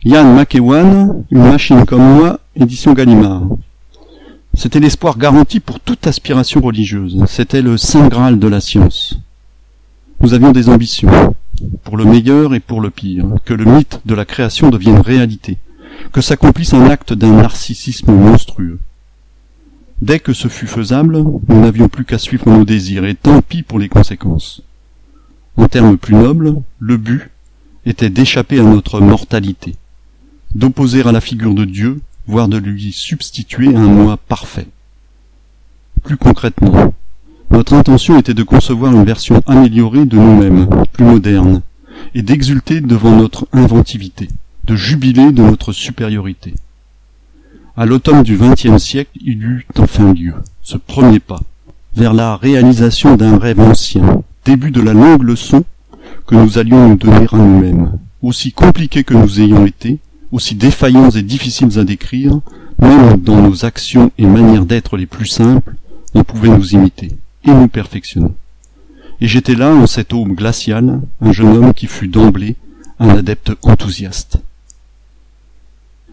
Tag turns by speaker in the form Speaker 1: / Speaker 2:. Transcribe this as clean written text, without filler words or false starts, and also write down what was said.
Speaker 1: Yann McEwan, Une machine comme moi, édition Gallimard. C'était l'espoir garanti pour toute aspiration religieuse. C'était le saint graal de la science. Nous avions des ambitions, pour le meilleur et pour le pire, que le mythe de la création devienne réalité, que s'accomplisse un acte d'un narcissisme monstrueux. Dès que ce fut faisable, nous n'avions plus qu'à suivre nos désirs, et tant pis pour les conséquences. En termes plus nobles, le but était d'échapper à notre mortalité, d'opposer à la figure de Dieu, voire de lui substituer un moi parfait. Plus concrètement, notre intention était de concevoir une version améliorée de nous-mêmes, plus moderne, et d'exulter devant notre inventivité, de jubiler de notre supériorité. À l'automne du XXe siècle, il y eut enfin lieu, ce premier pas, vers la réalisation d'un rêve ancien, début de la longue leçon que nous allions nous donner à nous-mêmes, aussi compliqués que nous ayons été, aussi défaillants et difficiles à décrire, même dans nos actions et manières d'être les plus simples, on pouvait nous imiter et nous perfectionner. Et j'étais là, en cette aube glaciale, un jeune homme qui fut d'emblée un adepte enthousiaste.